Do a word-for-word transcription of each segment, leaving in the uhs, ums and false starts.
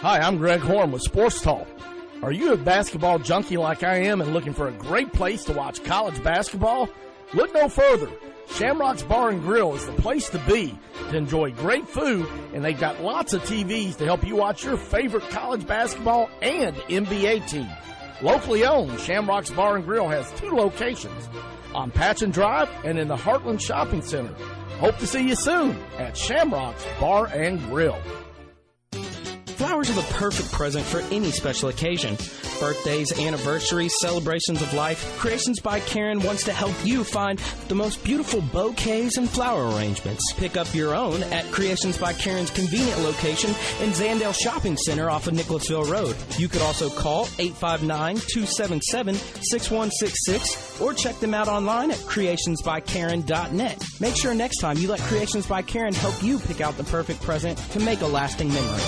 Hi, I'm Greg Horn with Sports Talk. Are you a basketball junkie like I am and looking for a great place to watch college basketball? Look no further. Shamrock's Bar and Grill is the place to be to enjoy great food, and they've got lots of T Vs to help you watch your favorite college basketball and N B A team. Locally owned, Shamrock's Bar and Grill has two locations, on Patchen Drive and in the Heartland Shopping Center. Hope to see you soon at Shamrock's Bar and Grill. Flowers are the perfect present for any special occasion. Birthdays, anniversaries, celebrations of life. Creations by Karen wants to help you find the most beautiful bouquets and flower arrangements. Pick up your own at Creations by Karen's convenient location in Zandale Shopping Center off of Nicholasville Road. You could also call eight five nine, two seven seven, six one six six or check them out online at creations by karen dot net. Make sure next time you let Creations by Karen help you pick out the perfect present to make a lasting memory.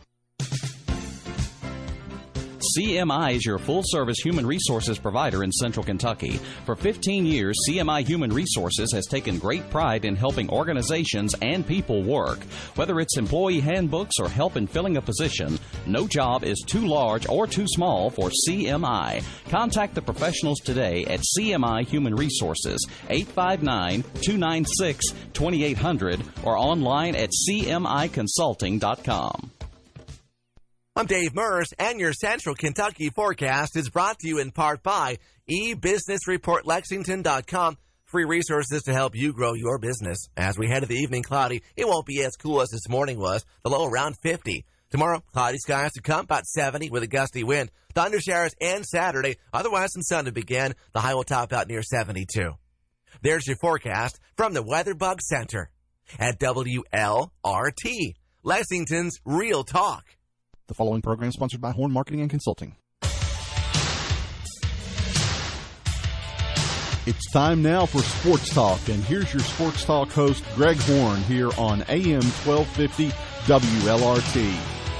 C M I is your full-service human resources provider in Central Kentucky. For fifteen years, C M I Human Resources has taken great pride in helping organizations and people work. Whether it's employee handbooks or help in filling a position, no job is too large or too small for C M I. Contact the professionals today at C M I Human Resources, eight five nine, two nine six, two eight zero zero or online at c m i consulting dot com. I'm Dave Murs, and your Central Kentucky forecast is brought to you in part by e business report lexington dot com. Free resources to help you grow your business. As we head to the evening, cloudy. It won't be as cool as this morning was. The low around fifty. Tomorrow, cloudy skies to come, about seventy with a gusty wind. Thunder showers and Saturday. Otherwise, some sun to begin. The high will top out near seventy-two. There's your forecast from the WeatherBug Center at W L R T, Lexington's Real Talk. The following program is sponsored by Horn Marketing and Consulting. It's time now for Sports Talk, and here's your Sports Talk host, Greg Horn, here on A M twelve fifty W L R T.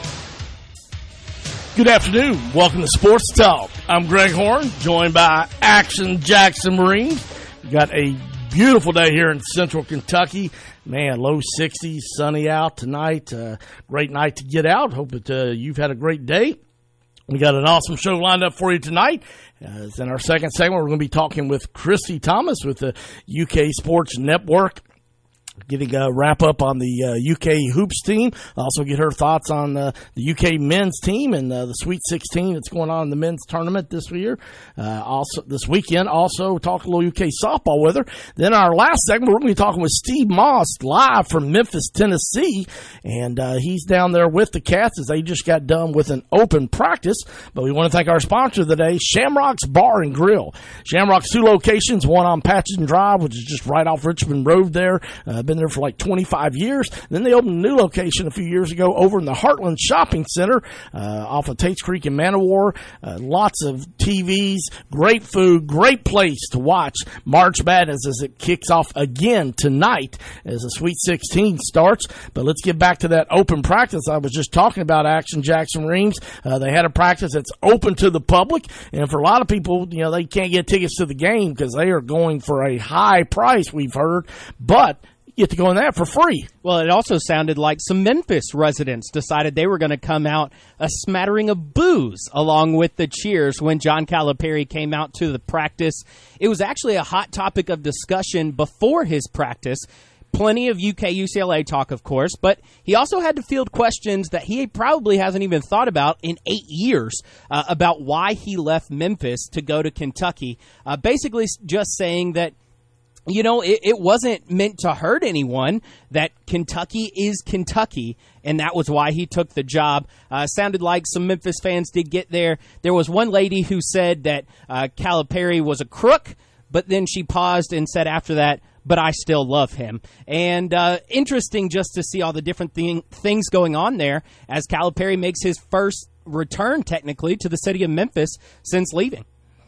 Good afternoon. Welcome to Sports Talk. I'm Greg Horn, joined by Action Jackson Marines. We got a beautiful day here in Central Kentucky. Man, low sixties, sunny out tonight. Uh, great night to get out. Hope that uh, you've had a great day. We got an awesome show lined up for you tonight. Uh, it's in our second segment. We're going to be talking with Christy Thomas with the U K Sports Network, getting a wrap up on the uh, U K Hoops team. Also get her thoughts on uh, the U K men's team and uh, the Sweet sixteen that's going on in the men's tournament this year. Uh, also this weekend. Also talk a little U K softball with her. Then our last segment, we're going to be talking with Steve Moss live from Memphis, Tennessee, and uh, he's down there with the Cats as they just got done with an open practice. But we want to thank our sponsor of the day, Shamrock's Bar and Grill. Shamrock's two locations, one on Patchen Drive, which is just right off Richmond Road there. Uh, been there for like twenty-five years. Then they opened a new location a few years ago over in the Heartland Shopping Center uh, off of Tates Creek in Manowar. Uh, lots of T Vs, great food, great place to watch March Madness as it kicks off again tonight as the Sweet sixteen starts. But let's get back to that open practice I was just talking about, Action Jackson Reams. Uh, they had a practice that's open to the public, and for a lot of people, you know, they can't get tickets to the game because they are going for a high price, we've heard, but you get to go in that for free. Well, it also sounded like some Memphis residents decided they were going to come out a smattering of boos along with the cheers when John Calipari came out to the practice. It was actually a hot topic of discussion before his practice. Plenty of U K U C L A talk, of course, but he also had to field questions that he probably hasn't even thought about in eight years uh, about why he left Memphis to go to Kentucky. Uh, basically just saying that, you know, it, it wasn't meant to hurt anyone, that Kentucky is Kentucky, and that was why he took the job. Uh, sounded like some Memphis fans did get there. There was one lady who said that uh, Calipari was a crook, but then she paused and said after that, but I still love him. And uh, interesting just to see all the different thing, things going on there as Calipari makes his first return, technically, to the city of Memphis since leaving.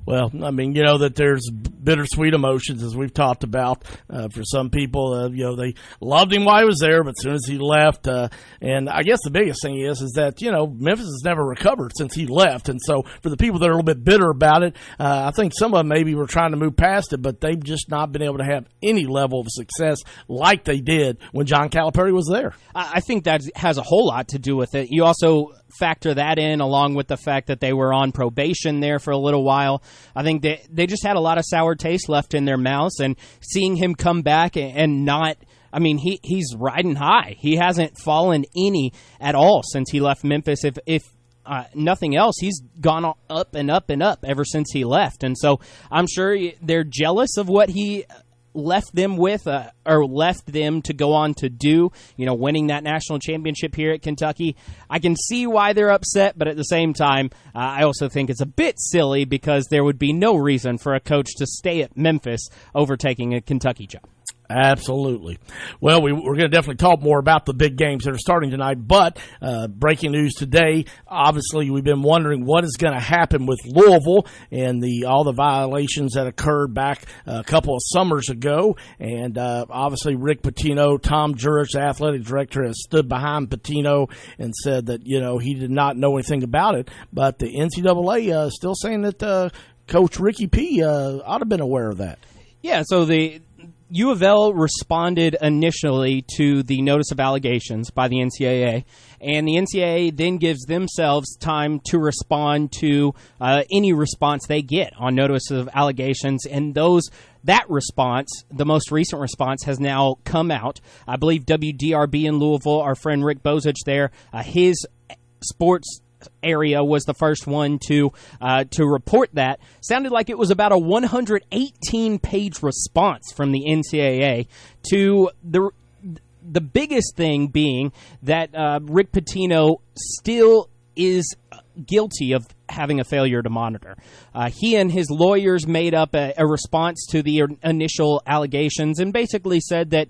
Well, I mean, you know, that there's bittersweet emotions, as we've talked about. Uh, for some people, uh, you know, they loved him while he was there, but as soon as he left, uh, and I guess the biggest thing is, is that, you know, Memphis has never recovered since he left. And so for the people that are a little bit bitter about it, uh, I think some of them maybe were trying to move past it, but they've just not been able to have any level of success like they did when John Calipari was there. I think that has a whole lot to do with it. You also factor that in along with the fact that they were on probation there for a little while. I think they, they just had a lot of sour taste left in their mouths, and seeing him come back and, and not, I mean, he, he's riding high. He hasn't fallen any at all since he left Memphis. If, if uh, nothing else, he's gone up and up and up ever since he left. And so I'm sure they're jealous of what he left them with, uh, or left them to go on to do, you know, winning that national championship here at Kentucky. I can see why they're upset, but at the same time, uh, I also think it's a bit silly because there would be no reason for a coach to stay at Memphis over taking a Kentucky job. Absolutely. Well, we, we're going to definitely talk more about the big games that are starting tonight, but uh, breaking news today, obviously we've been wondering what is going to happen with Louisville and the all the violations that occurred back a couple of summers ago, and uh, obviously Rick Pitino, Tom Jurich, the athletic director, has stood behind Pitino and said that, you know, he did not know anything about it, but the N C double A uh, still saying that uh, Coach Ricky P. uh, ought to have been aware of that. Yeah, so the U of L responded initially to the notice of allegations by the N C double A, and the N C double A then gives themselves time to respond to uh, any response they get on notice of allegations, and those that response, the most recent response, has now come out. I believe W D R B in Louisville, our friend Rick Bozich there, uh, his sports area was the first one to uh, to report that. Sounded like it was about a one hundred eighteen page response from the N C double A to the the biggest thing being that uh, Rick Pitino still is guilty of having a failure to monitor. Uh, he and his lawyers made up a, a response to the initial allegations and basically said that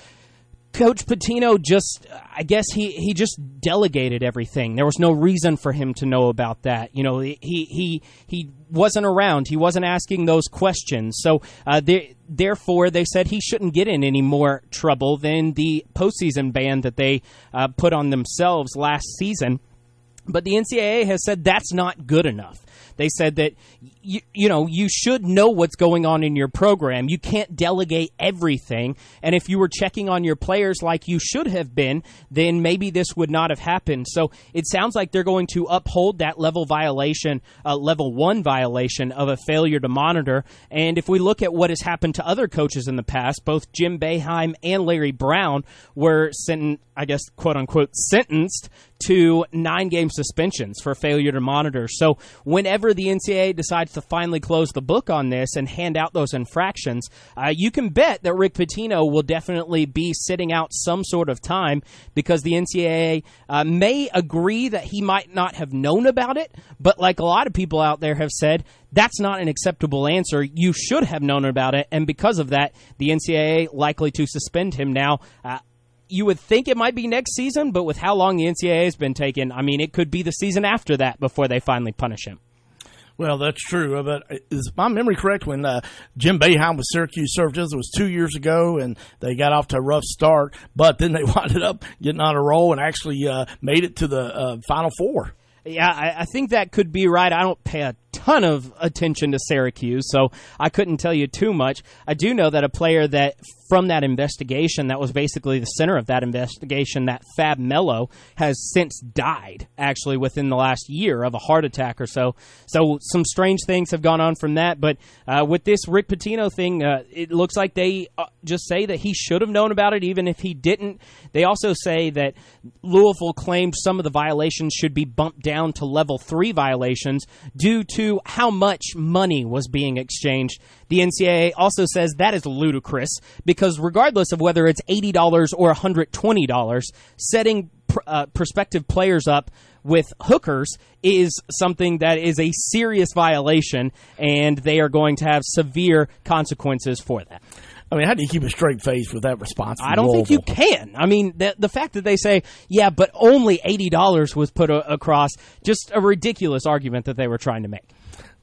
Coach Pitino just, I guess he, he just delegated everything. There was no reason for him to know about that. You know, he he he wasn't around. He wasn't asking those questions. So uh, they, therefore, they said he shouldn't get in any more trouble than the postseason ban that they uh, put on themselves last season. But the N C double A has said that's not good enough. They said that, you, you know, you should know what's going on in your program. You can't delegate everything. And if you were checking on your players like you should have been, then maybe this would not have happened. So it sounds like they're going to uphold that level violation, uh, level one violation of a failure to monitor. And if we look at what has happened to other coaches in the past, both Jim Boeheim and Larry Brown were sentenced, I guess, quote unquote, sentenced to nine game suspensions for failure to monitor. So whenever the N C double A decides to finally close the book on this and hand out those infractions, uh, you can bet that Rick Pitino will definitely be sitting out some sort of time, because the N C double A uh, may agree that he might not have known about it, but like a lot of people out there have said, that's not an acceptable answer. You should have known about it, and because of that, the N C double A likely to suspend him now. Uh, You would think it might be next season, but with how long the N C double A has been taken, I mean, it could be the season after that before they finally punish him. Well, that's true. But is my memory correct when uh, Jim Boeheim with Syracuse served us? It was two years ago, and they got off to a rough start, but then they wound up getting on a roll and actually uh, made it to the uh, Final Four. Yeah, I, I think that could be right. I don't pay a ton of attention to Syracuse, so I couldn't tell you too much. I do know that a player that from that investigation, that was basically the center of that investigation, that Fab Melo, has since died, actually, within the last year of a heart attack or so. So some strange things have gone on from that, but uh, with this Rick Pitino thing, uh, it looks like they uh, just say that he should have known about it, even if he didn't. They also say that Louisville claimed some of the violations should be bumped down to level three violations due to how much money was being exchanged. The N C double A also says that is ludicrous, because regardless of whether it's eighty dollars or one hundred twenty dollars, setting pr- uh, prospective players up with hookers is something that is a serious violation, and they are going to have severe consequences for that. I mean, how do you keep a straight face with that response? I don't Louisville? think you can. I mean, the, the fact that they say, yeah, but only eighty dollars was put a- across, just a ridiculous argument that they were trying to make.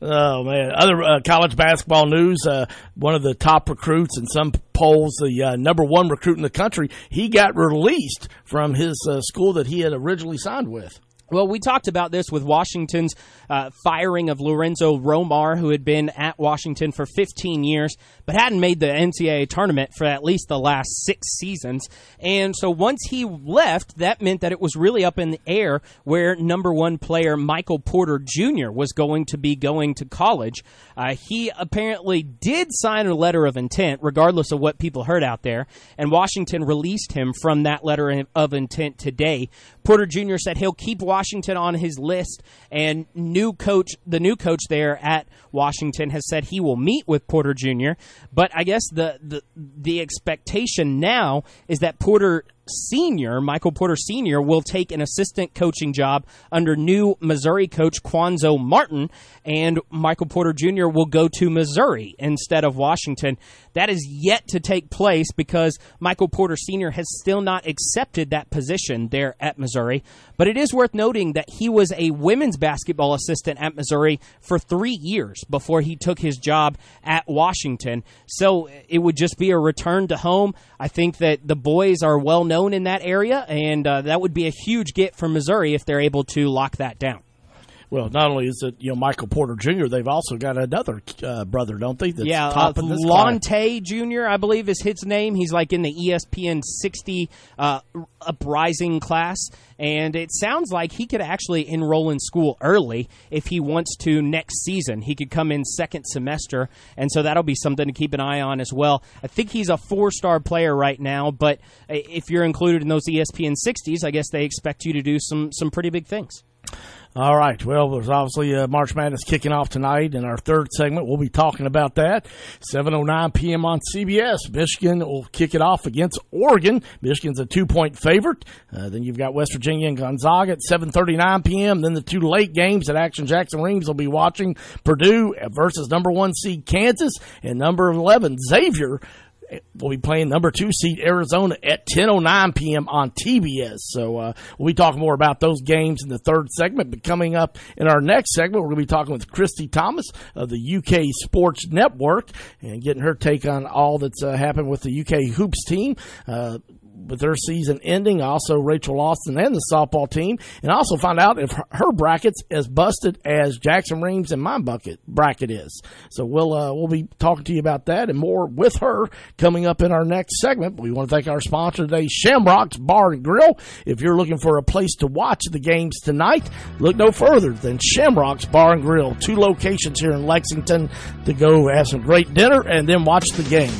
Oh, man. Other uh, college basketball news, uh, one of the top recruits in some polls, the uh, number one recruit in the country, he got released from his uh, school that he had originally signed with. Well, we talked about this with Washington's uh, firing of Lorenzo Romar, who had been at Washington for fifteen years, but hadn't made the N C double A tournament for at least the last six seasons. And so once he left, that meant that it was really up in the air where number one player Michael Porter Junior was going to be going to college. Uh, he apparently did sign a letter of intent, regardless of what people heard out there, and Washington released him from that letter of intent today. Porter Junior said he'll keep Washington on his list, and new coach, the new coach there at Washington has said he will meet with Porter Junior But I guess the the, the expectation now is that Porter Senior, Michael Porter Senior, will take an assistant coaching job under new Missouri coach Quanzo Martin, and Michael Porter Junior will go to Missouri instead of Washington. That is yet to take place because Michael Porter Senior has still not accepted that position there at Missouri. But it is worth noting that he was a women's basketball assistant at Missouri for three years before he took his job at Washington. So it would just be a return to home. I think that the boys are well known in that area, and uh, that would be a huge get for Missouri if they're able to lock that down. Well, not only is it, you know, Michael Porter Junior, they've also got another uh, brother, don't they? That's yeah, top uh, in this Lonte Junior, I believe is his name. He's like in the E S P N sixty uh, uprising class, and it sounds like he could actually enroll in school early if he wants to next season. He could come in second semester, and so that'll be something to keep an eye on as well. I think he's a four-star player right now, but if you're included in those E S P N sixties, I guess they expect you to do some some pretty big things. All right. Well, there's obviously uh, March Madness kicking off tonight. In our third segment, we'll be talking about that. seven oh nine p.m. on C B S. Michigan will kick it off against Oregon. Michigan's a two-point favorite. Uh, then you've got West Virginia and Gonzaga at seven thirty-nine p.m. Then the two late games that Action Jackson Rings will be watching. Purdue versus number one seed Kansas and number eleven Xavier. We'll be playing number two seed Arizona at ten oh nine p.m. on T B S. So uh, we'll be talking more about those games in the third segment. But coming up in our next segment, we're going to be talking with Christy Thomas of the U K Sports Network and getting her take on all that's uh, happened with the U K Hoops team. Uh, with their season ending, also Rachel Lawson and the softball team, and also find out if her bracket's as busted as Jackson Reams and my bucket bracket is. So we'll uh, we'll be talking to you about that and more with her coming up in our next segment. We want to thank our sponsor today, Shamrock's Bar and Grill. If you're looking for a place to watch the games tonight, look no further than Shamrock's Bar and Grill. Two locations here in Lexington to go have some great dinner and then watch the game.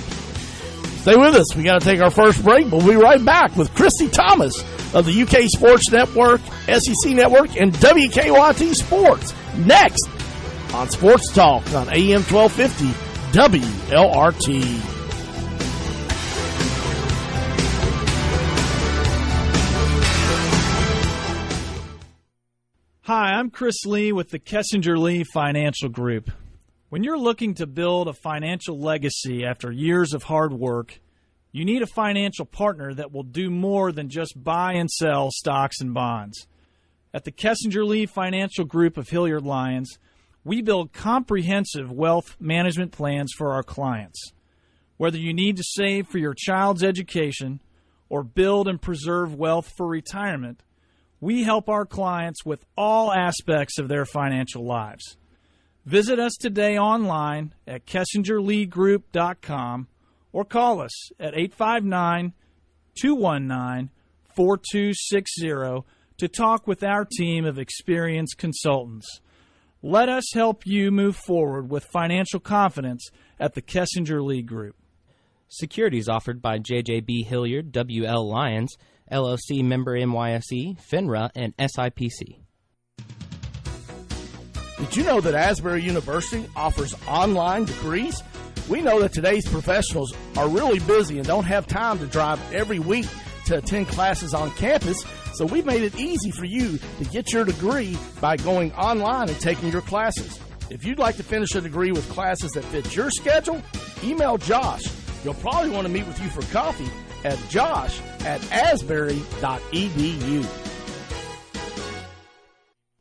Stay with us. We got to take our first break, but we'll be right back with Christy Thomas of the U K Sports Network, S E C Network, and W K Y T Sports. Next on Sports Talk on A M twelve fifty W L R T. Hi, I'm Chris Lee with the Kessinger Lee Financial Group. When you're looking to build a financial legacy after years of hard work, you need a financial partner that will do more than just buy and sell stocks and bonds. At the Kessinger Lee Financial Group of Hilliard Lyons, we build comprehensive wealth management plans for our clients. Whether you need to save for your child's education or build and preserve wealth for retirement, we help our clients with all aspects of their financial lives. Visit us today online at kessinger lee group dot com or call us at eight five nine, two one nine, four two six zero to talk with our team of experienced consultants. Let us help you move forward with financial confidence at the Kessinger Lee Group. Securities offered by J J B Hilliard, W L Lyons, L L C member N Y S E, FINRA, and S I P C. Did you know that Asbury University offers online degrees? We know that today's professionals are really busy and don't have time to drive every week to attend classes on campus, so we've made it easy for you to get your degree by going online and taking your classes. If you'd like to finish a degree with classes that fit your schedule, email Josh. He'll probably want to meet with you for coffee at josh at asbury dot e d u.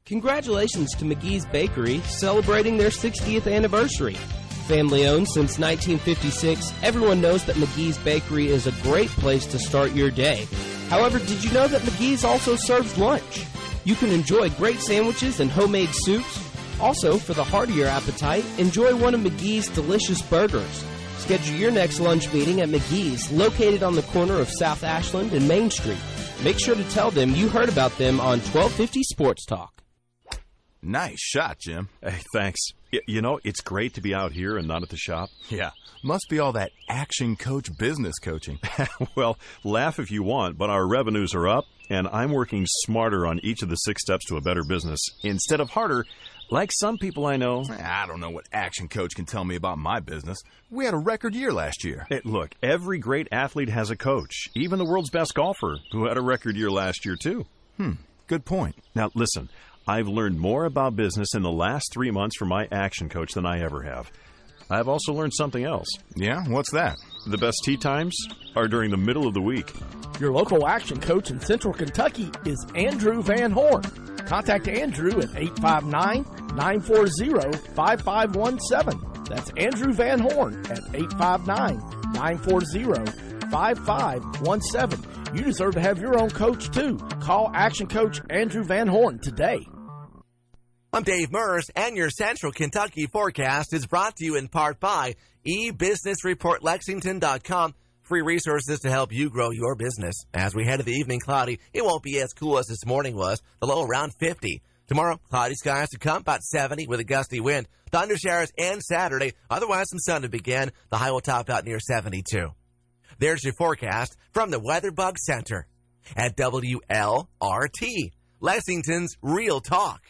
Congratulations to McGee's Bakery, celebrating their sixtieth anniversary. Family owned since nineteen fifty-six, everyone knows that McGee's Bakery is a great place to start your day. However, did you know that McGee's also serves lunch? You can enjoy great sandwiches and homemade soups. Also, for the heartier appetite, enjoy one of McGee's delicious burgers. Schedule your next lunch meeting at McGee's, located on the corner of South Ashland and Main Street. Make sure to tell them you heard about them on twelve fifty Sports Talk. Nice shot, Jim. Hey, thanks. Y- you know, it's great to be out here and not at the shop. Yeah, must be all that Action Coach business coaching. Well, laugh if you want, but our revenues are up, and I'm working smarter on each of the six steps to a better business instead of harder, like some people I know. I don't know what Action Coach can tell me about my business. We had a record year last year. Hey, look, every great athlete has a coach, even the world's best golfer, who had a record year last year, too. Hmm, good point. Now, listen. I've learned more about business in the last three months from my Action Coach than I ever have. I've also learned something else. Yeah? What's that? The best tee times are during the middle of the week. Your local Action Coach in Central Kentucky is Andrew Van Horn. Contact Andrew at eight five nine, nine four zero, five five one seven. That's Andrew Van Horn at eight five nine, nine four zero, five five one seven. You deserve to have your own coach, too. Call Action Coach Andrew Van Horn today. I'm Dave Murs, and your Central Kentucky forecast is brought to you in part by e business report lexington dot com. Free resources to help you grow your business. As we head to the evening, cloudy, it won't be as cool as this morning was. The low around fifty. Tomorrow, cloudy skies to come, about seventy with a gusty wind. Thunder showers and Saturday. Otherwise, some sun to begin. The high will top out near seventy-two. There's your forecast from the WeatherBug Center at W L R T, Lexington's Real Talk.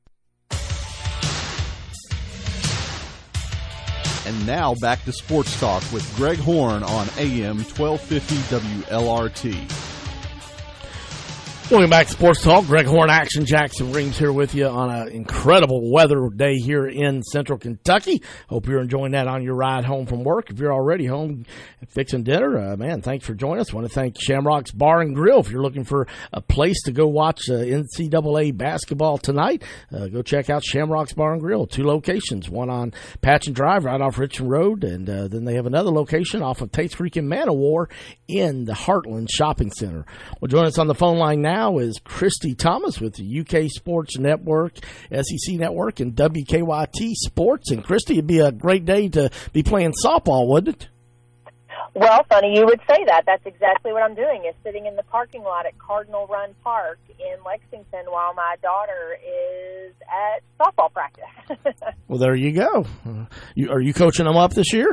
And now back to Sports Talk with Greg Horn on A M twelve fifty W L R T. Welcome back to Sports Talk. Greg Horn, Action Jackson Rings here with you on an incredible weather day here in Central Kentucky. Hope you're enjoying that on your ride home from work. If you're already home fixing dinner, uh, man, thanks for joining us. I want to thank Shamrock's Bar and Grill. If you're looking for a place to go watch uh, N C double A basketball tonight, uh, go check out Shamrock's Bar and Grill. Two locations, one on Patchen Drive right off Richmond Road, and uh, then they have another location off of Tate's Creek and Manowar in the Heartland Shopping Center. Well, join us on the phone line now. Now is Christy Thomas with the U K Sports Network, S E C Network, and W K Y T Sports. And Christy, it'd be a great day to be playing softball, wouldn't it? Well, funny you would say that. That's exactly what I'm doing, is sitting in the parking lot at Cardinal Run Park in Lexington while my daughter is at softball practice. Well, there you go. Uh, you, are you coaching them up this year?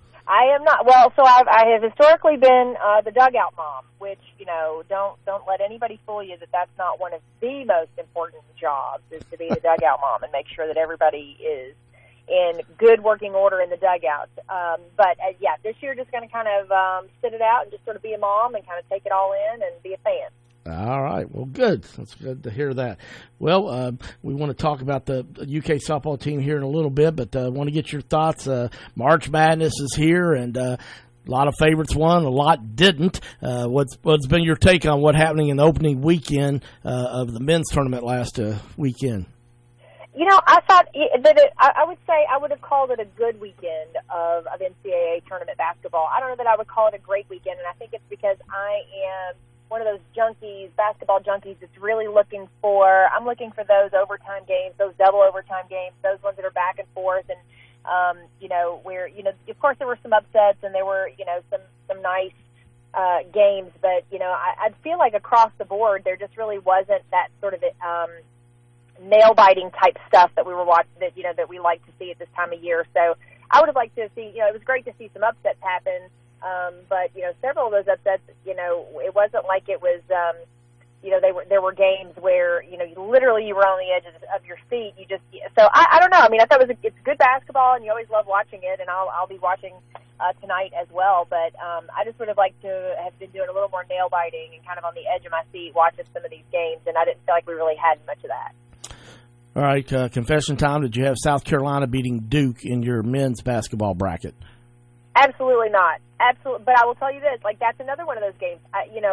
I am not. Well, so I've, I have historically been uh, the dugout mom, which, you know, don't don't let anybody fool you that that's not one of the most important jobs, is to be the dugout mom and make sure that everybody is in good working order in the dugout. Um, but, uh, yeah, this year just going to kind of um, sit it out and just sort of be a mom and kind of take it all in and be a fan. All right. Well, good. That's good to hear that. Well, uh, we want to talk about the U K softball team here in a little bit, but I uh, want to get your thoughts. Uh, March Madness is here, and uh, a lot of favorites won, a lot didn't. Uh, what's what's been your take on what happening in the opening weekend uh, of the men's tournament last uh, weekend? You know, I thought that it, I would say I would have called it a good weekend of, of N C double A tournament basketball. I don't know that I would call it a great weekend, and I think it's because I am one of those junkies, basketball junkies, that's really looking for, I'm looking for those overtime games, those double overtime games, those ones that are back and forth, and, um, you know, where, you know, of course there were some upsets and there were, you know, some, some nice uh, games, but, you know, I, I feel like across the board there just really wasn't that sort of um, nail-biting type stuff that we were watching, that, you know, that we like to see at this time of year. So I would have liked to see, you know, it was great to see some upsets happen. Um, but, you know, several of those upsets, you know, it wasn't like it was, um, you know, they were, there were games where, you know, you literally you were on the edge of, of your seat. You just, so I, I don't know. I mean, I thought it was a, it's good basketball, and you always love watching it, and I'll, I'll be watching uh, tonight as well. But um, I just would have liked to have been doing a little more nail biting and kind of on the edge of my seat watching some of these games, and I didn't feel like we really had much of that. All right, uh, confession time. Did you have South Carolina beating Duke in your men's basketball bracket? Absolutely not. Absolutely. But I will tell you this, like, that's another one of those games. I, you know,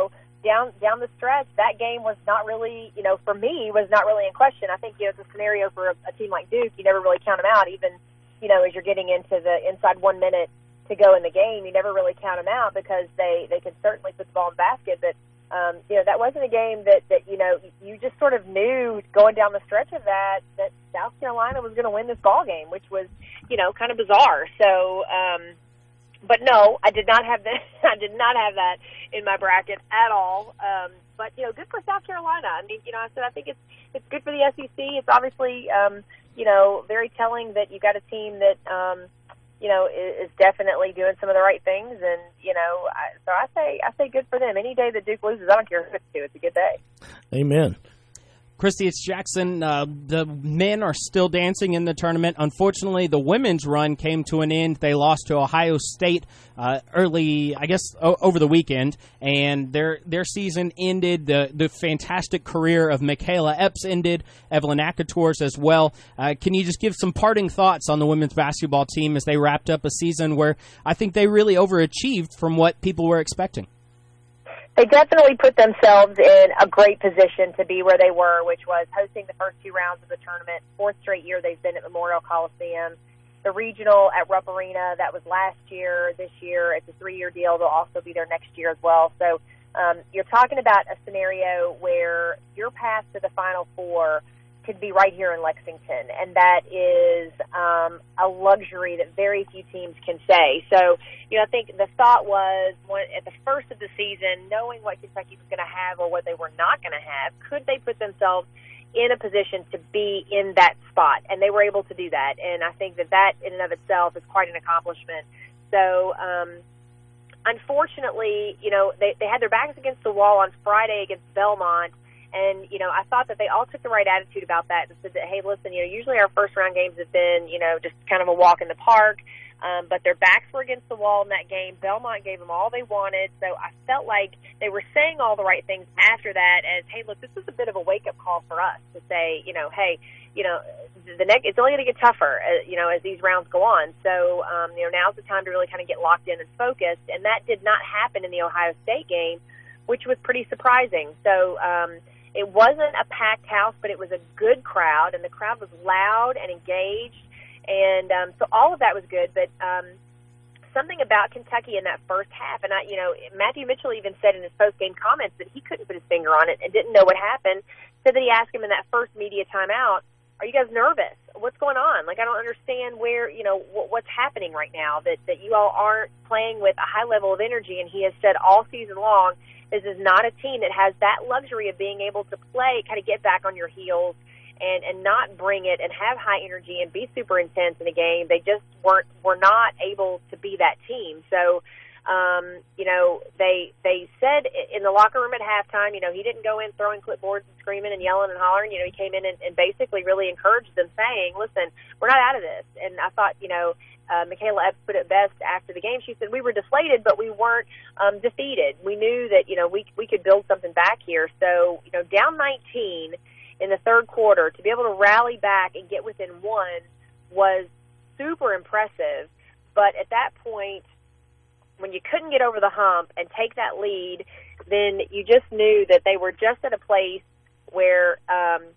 down down the stretch, that game was not really, you know, for me, was not really in question. I think, you know, it's a scenario for a, a team like Duke, you never really count them out, even, you know, as you're getting into the inside one minute to go in the game, you never really count them out because they, they can certainly put the ball in the basket. But, um, you know, that wasn't a game that, that, you know, you just sort of knew going down the stretch of that, that South Carolina was going to win this ball game, which was, you know, kind of bizarre. So, um, but no, I did not have that. I did not have that in my bracket at all. Um, but, you know, good for South Carolina. I mean, you know, I said I think it's it's good for the S E C. It's obviously, um, you know, very telling that you got a team that, um, you know, is, is definitely doing some of the right things. And, you know, I, so I say I say good for them. Any day that Duke loses, I don't care who it's to. It's a good day. Amen. Christy, it's Jackson. Uh, the men are still dancing in the tournament. Unfortunately, the women's run came to an end. They lost to Ohio State uh, early, I guess, o- over the weekend, and their their season ended. The the fantastic career of Michaela Epps ended. Evelyn Akatours as well. Uh, can you just give some parting thoughts on the women's basketball team as they wrapped up a season where I think they really overachieved from what people were expecting? They definitely put themselves in a great position to be where they were, which was hosting the first two rounds of the tournament. Fourth straight year they've been at Memorial Coliseum. The regional at Rupp Arena, that was last year. This year, it's a three-year deal. They'll also be there next year as well. So um, you're talking about a scenario where your path to the Final Four could be right here in Lexington, and that is um, a luxury that very few teams can say. So, you know, I think the thought was when, at the first of the season, knowing what Kentucky was going to have or what they were not going to have, could they put themselves in a position to be in that spot? And they were able to do that, and I think that that in and of itself is quite an accomplishment. So, um, unfortunately, you know, they, they had their backs against the wall on Friday against Belmont. And, you know, I thought that they all took the right attitude about that and said that, hey, listen, you know, usually our first round games have been, you know, just kind of a walk in the park. Um, but their backs were against the wall in that game. Belmont gave them all they wanted. So I felt like they were saying all the right things after that as, hey, look, this was a bit of a wake-up call for us to say, you know, hey, you know, the next, it's only going to get tougher, uh, you know, as these rounds go on. So, um, you know, now's the time to really kind of get locked in and focused. And that did not happen in the Ohio State game, which was pretty surprising. So, um, it wasn't a packed house, but it was a good crowd, and the crowd was loud and engaged, and um, so all of that was good. But um, something about Kentucky in that first half, and I, you know, Matthew Mitchell even said in his post-game comments that he couldn't put his finger on it and didn't know what happened. Said that he asked him in that first media timeout, "Are you guys nervous? What's going on? Like, I don't understand where, you know, w- what's happening right now. That that you all aren't playing with a high level of energy." And he has said all season long, this is not a team that has that luxury of being able to play, kind of get back on your heels and, and not bring it and have high energy and be super intense in a game. They just weren't, were not able to be that team. So, um, you know, they, they said in the locker room at halftime, you know, he didn't go in throwing clipboards and screaming and yelling and hollering. You know, he came in and, and basically really encouraged them saying, listen, we're not out of this. And I thought, you know, Uh, Michaela Epps put it best after the game. She said, we were deflated, but we weren't um, defeated. We knew that, you know, we we could build something back here. So, you know, down nineteen in the third quarter, to be able to rally back and get within one was super impressive. But at that point, when you couldn't get over the hump and take that lead, then you just knew that they were just at a place where um,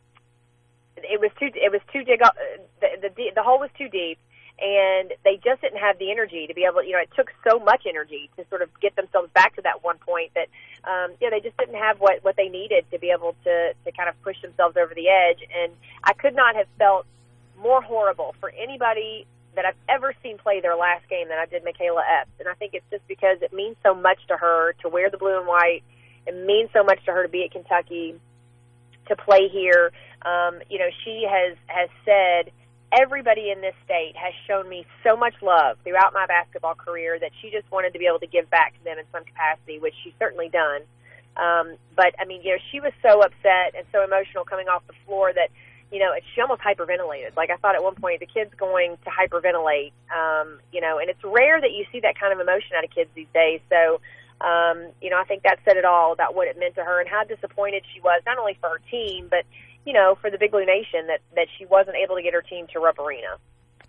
it was too, it was too dig, uh, the, the, the hole was too deep. And they just didn't have the energy to be able to, you know, it took so much energy to sort of get themselves back to that one point that, um, you know, they just didn't have what, what they needed to be able to, to kind of push themselves over the edge. And I could not have felt more horrible for anybody that I've ever seen play their last game than I did Michaela Epps. And I think it's just because it means so much to her to wear the blue and white. It means so much to her to be at Kentucky, to play here. Um, you know, she has, has said, everybody in this state has shown me so much love throughout my basketball career that she just wanted to be able to give back to them in some capacity, which she's certainly done. Um, but, I mean, you know, she was so upset and so emotional coming off the floor that, you know, she almost hyperventilated. Like, I thought at one point the kid's going to hyperventilate, um, you know, and it's rare that you see that kind of emotion out of kids these days. So, um, you know, I think that said it all about what it meant to her and how disappointed she was, not only for her team, but you know, for the Big Blue Nation, that, that she wasn't able to get her team to Rupp Arena.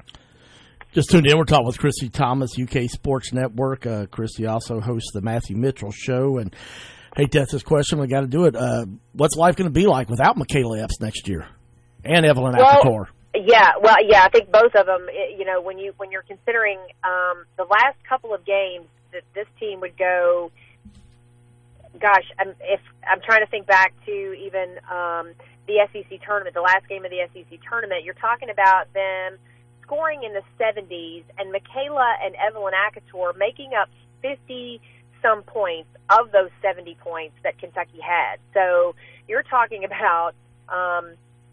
Just tuned in. We're talking with Christy Thomas, U K Sports Network. Uh, Christy also hosts the Matthew Mitchell Show. And, Hey, that's this question. We got to do it. Uh, what's life going to be like without Michaela Epps next year and Evelyn Well, Apicor? Yeah, well, yeah, I think both of them. You know, when you when you're considering um, the last couple of games that this team would go. Gosh, I'm, if I'm trying to think back to even um, the S E C tournament, the last game of the S E C tournament, you're talking about them scoring in the seventies, and Michaela and Evelyn Apicor making up fifty-some points of those seventy points that Kentucky had. So you're talking about, um,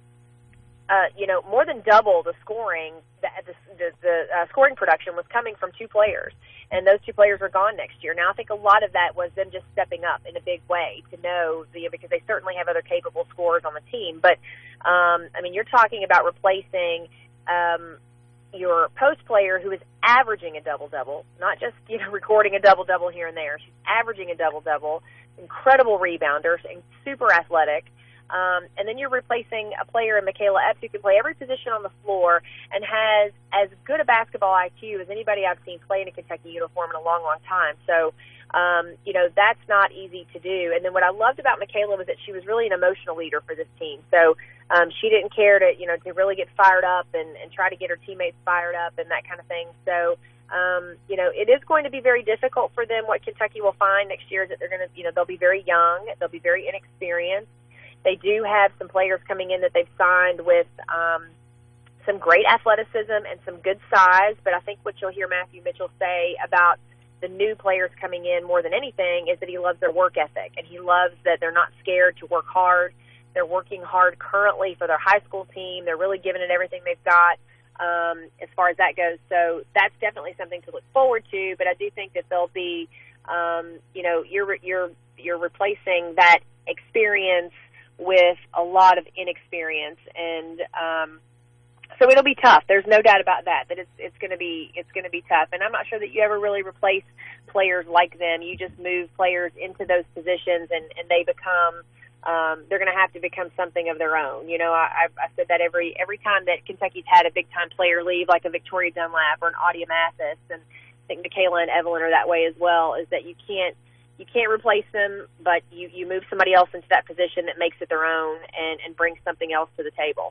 uh, you know, more than double the scoring. The, the, the, the uh, scoring production was coming from two players, and those two players are gone next year. Now, I think a lot of that was them just stepping up in a big way to know, the, because they certainly have other capable scorers on the team. But, um, I mean, you're talking about replacing um, your post player who is averaging a double-double, not just, you know, recording a double-double here and there. She's averaging a double-double, incredible rebounder, and super athletic. Um, and then you're replacing a player in Michaela Epps who can play every position on the floor and has as good a basketball I Q as anybody I've seen play in a Kentucky uniform in a long, long time. So, um, you know, that's not easy to do. And then what I loved about Michaela was that she was really an emotional leader for this team. So um, she didn't care to, you know, to really get fired up and, and try to get her teammates fired up and that kind of thing. So, um, you know, it is going to be very difficult for them. What Kentucky will find next year is that they're going to, you know, they'll be very young. They'll be very inexperienced. They do have some players coming in that they've signed with um, some great athleticism and some good size, but I think what you'll hear Matthew Mitchell say about the new players coming in more than anything is that he loves their work ethic, and he loves that they're not scared to work hard. They're working hard currently for their high school team. They're really giving it everything they've got um, as far as that goes. So that's definitely something to look forward to, but I do think that they'll be, um, you know, you're, you're, you're replacing that experience with a lot of inexperience, and um, so it'll be tough. There's no doubt about that. That it's it's going to be it's going to be tough, and I'm not sure that you ever really replace players like them. You just move players into those positions, and, and they become um, they're going to have to become something of their own. You know, I, I've said that every every time that Kentucky's had a big time player leave, like a Victoria Dunlap or an Audia Mathis, and I think Michaela and Evelyn are that way as well. Is that you can't. You can't replace them, but you, you move somebody else into that position that makes it their own and, and brings something else to the table.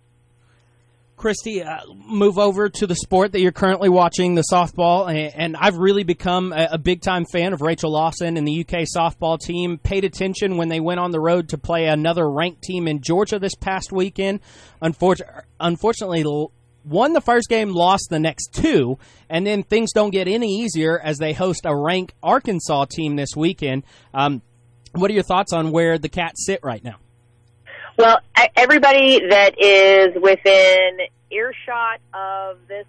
Christy, uh, move over to the sport that you're currently watching, the softball, and, and I've really become a, a big-time fan of Rachel Lawson and the U K softball team. Paid attention when they went on the road to play another ranked team in Georgia this past weekend. Unfortunately, unfortunately won the first game, lost the next two, and then things don't get any easier as they host a ranked Arkansas team this weekend. Um, what are your thoughts on where the Cats sit right now? Well, everybody that is within earshot of this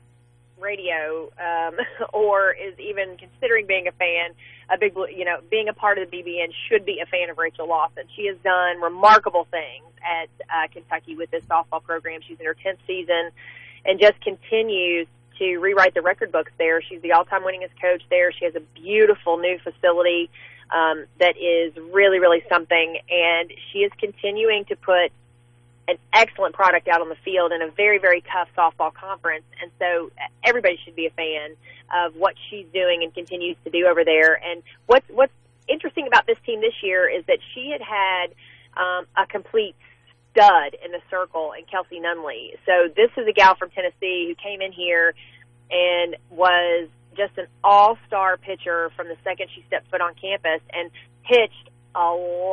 radio um, or is even considering being a fan, a big, you know, being a part of the B B N should be a fan of Rachel Lawson. She has done remarkable things at uh, Kentucky with this softball program. She's in her tenth season and just continues to rewrite the record books there. She's the all-time winningest coach there. She has a beautiful new facility um, that is really, really something, and she is continuing to put an excellent product out on the field in a very, very tough softball conference, and so everybody should be a fan of what she's doing and continues to do over there. And what's, what's interesting about this team this year is that she had had um, a complete stud in the circle in Kelsey Nunley. So this is a gal from Tennessee who came in here and was just an all-star pitcher from the second she stepped foot on campus and pitched a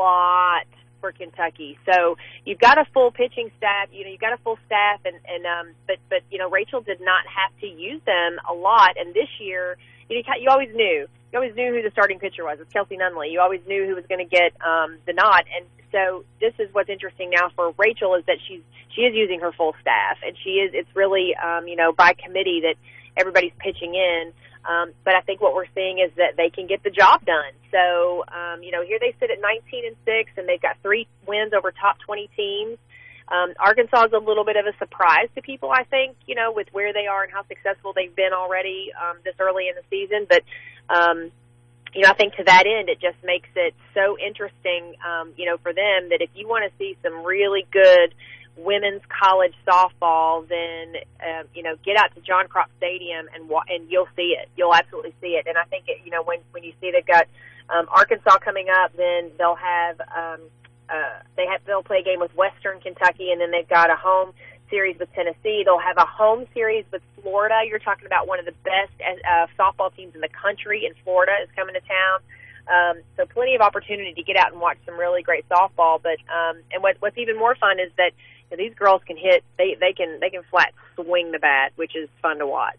lot for Kentucky. So you've got a full pitching staff, you know, you've got a full staff, and, and um, but, but, you know, Rachel did not have to use them a lot. And this year, you know, you always knew, you always knew who the starting pitcher was. It's Kelsey Nunley. You always knew who was going to get um, the nod. And so this is what's interesting now for Rachel is that she's, she is using her full staff, and she is, it's really, um, you know, by committee that everybody's pitching in. Um, but I think what we're seeing is that they can get the job done. So, um, you know, here they sit at nineteen and six, and they've got three wins over top twenty teams. Um, Arkansas is a little bit of a surprise to people, I think, you know, with where they are and how successful they've been already um, this early in the season. But, um, you know, I think to that end, it just makes it so interesting, um, you know, for them that if you want to see some really good women's college softball, then, um, you know, get out to John Crop Stadium and wa- and you'll see it. You'll absolutely see it. And I think, it, you know, when, when you see they've got um, Arkansas coming up. Then they'll have um, uh, they have they'll play a game with Western Kentucky, and then they've got a home series with Tennessee. They'll have a home series with Florida. You're talking about one of the best uh, softball teams in the country in Florida is coming to town. Um, so plenty of opportunity to get out and watch some really great softball. But um, and what, what's even more fun is that you know, these girls can hit. They they can they can flat swing the bat, which is fun to watch.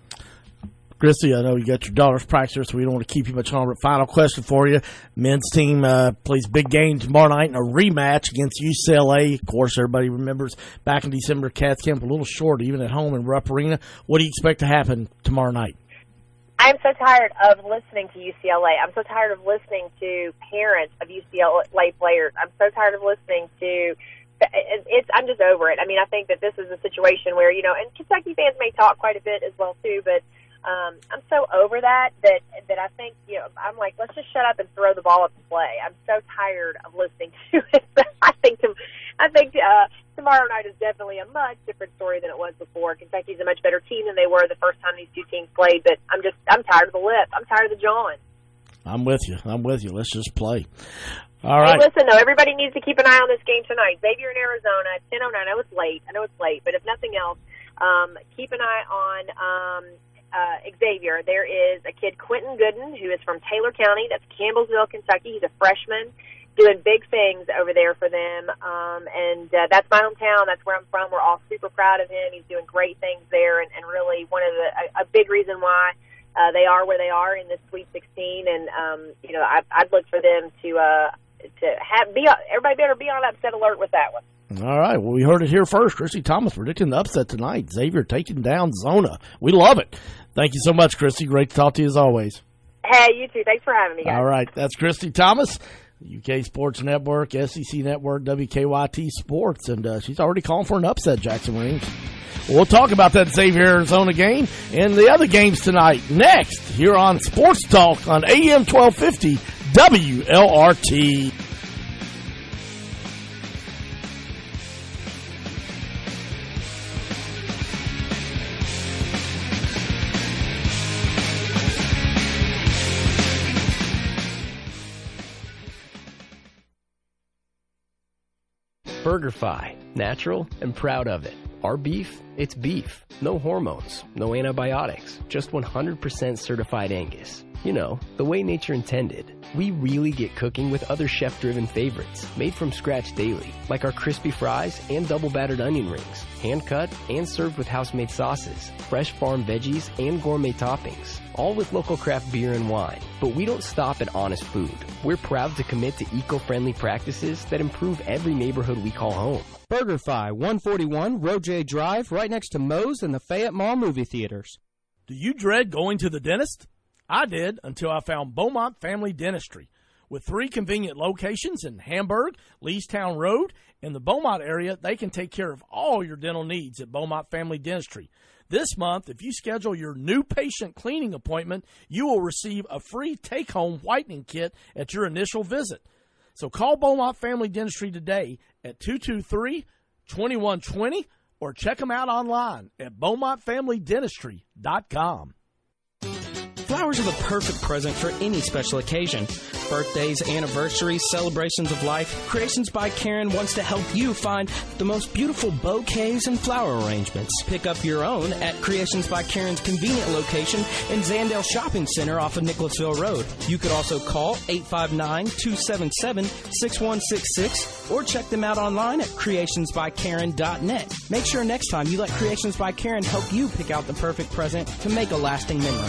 Christy, I know you got your daughter's practice, so we don't want to keep you much longer. But final question for you. Men's team uh, plays big game tomorrow night in a rematch against U C L A. Of course, everybody remembers back in December, Cats Camp a little short, even at home in Rupp Arena. What do you expect to happen tomorrow night? I'm so tired of listening to U C L A. I'm so tired of listening to parents of U C L A players. I'm so tired of listening to it's. I'm just over it. I mean, I think that this is a situation where, you know, and Kentucky fans may talk quite a bit as well, too, but Um, I'm so over that, that that I think, you know, I'm like, let's just shut up and throw the ball up to play. I'm so tired of listening to it. I think to, I think uh, tomorrow night is definitely a much different story than it was before. Kentucky's a much better team than they were the first time these two teams played, but I'm just, I'm tired of the lip. I'm tired of the jawing. I'm with you. I'm with you. Let's just play. All right. Hey, listen, though, everybody needs to keep an eye on this game tonight. Xavier in Arizona, ten oh nine. I know it's late. I know it's late, but if nothing else, um, keep an eye on um, Uh, Xavier. There is a kid, Quentin Gooden, who is from Taylor County. That's Campbellsville, Kentucky. He's a freshman doing big things over there for them. Um, and uh, that's my hometown. That's where I'm from. We're all super proud of him. He's doing great things there, and, and really one of the a, a big reason why uh, they are where they are in this Sweet sixteen. And um, you know, I, I'd look for them to uh, to have be everybody better be on upset alert with that one. All right. Well, we heard it here first. Christy Thomas predicting the upset tonight. Xavier taking down Zona. We love it. Thank you so much, Christy. Great to talk to you as always. Hey, you too. Thanks for having me, guys. All right. That's Christy Thomas, U K Sports Network, S E C Network, W K Y T Sports, and uh, she's already calling for an upset, Jackson Rings. We'll talk about that Xavier Arizona game and the other games tonight next here on Sports Talk on A M twelve fifty W L R T. BurgerFi, natural and proud of it. Our beef, it's beef. No hormones, no antibiotics, just one hundred percent certified Angus. You know, the way nature intended. We really get cooking with other chef-driven favorites, made from scratch daily, like our crispy fries and double-battered onion rings, hand-cut and served with house-made sauces, fresh farm veggies and gourmet toppings, all with local craft beer and wine. But we don't stop at honest food. We're proud to commit to eco-friendly practices that improve every neighborhood we call home. BurgerFi, one forty-one Roje Drive, right next to Moe's and the Fayette Mall movie theaters. Do you dread going to the dentist? I did until I found Beaumont Family Dentistry. With three convenient locations in Hamburg, Leestown Road, and the Beaumont area, they can take care of all your dental needs at Beaumont Family Dentistry. This month, if you schedule your new patient cleaning appointment, you will receive a free take-home whitening kit at your initial visit. So call Beaumont Family Dentistry today at two two three, two one two zero or check them out online at beaumont family dentistry dot com. Flowers are the perfect present for any special occasion. Birthdays, anniversaries, celebrations of life. Creations by Karen wants to help you find the most beautiful bouquets and flower arrangements. Pick up your own at Creations by Karen's convenient location in Zandale Shopping Center off of Nicholasville Road. You could also call eight five nine, two seven seven, six one six six or check them out online at creations by karen dot net. Make sure next time you let Creations by Karen help you pick out the perfect present to make a lasting memory.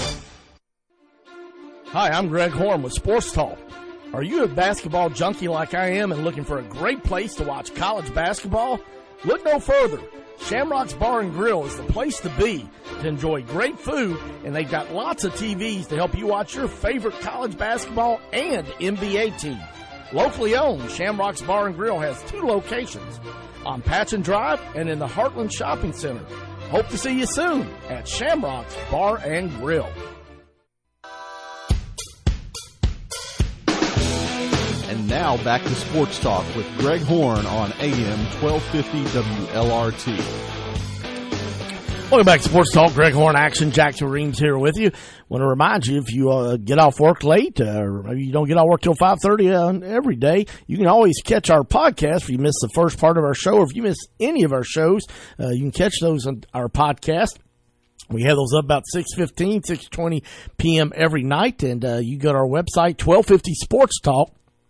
Hi, I'm Greg Horn with Sports Talk. Are you a basketball junkie like I am and looking for a great place to watch college basketball? Look no further. Shamrock's Bar and Grill is the place to be to enjoy great food, and they've got lots of T Vs to help you watch your favorite college basketball and N B A team. Locally owned, Shamrock's Bar and Grill has two locations, on Patchen Drive and in the Heartland Shopping Center. Hope to see you soon at Shamrock's Bar and Grill. And now back to Sports Talk with Greg Horn on A M twelve fifty W L R T. Welcome back to Sports Talk. Greg Horn, Action Jackson Reams here with you. Want to remind you, if you uh, get off work late, uh, or maybe you don't get off work till five thirty uh, every day, you can always catch our podcast. If you miss the first part of our show, or if you miss any of our shows, uh, you can catch those on our podcast. We have those up about six fifteen, six twenty p.m. every night, and uh, you go to our website, twelve fifty sports talk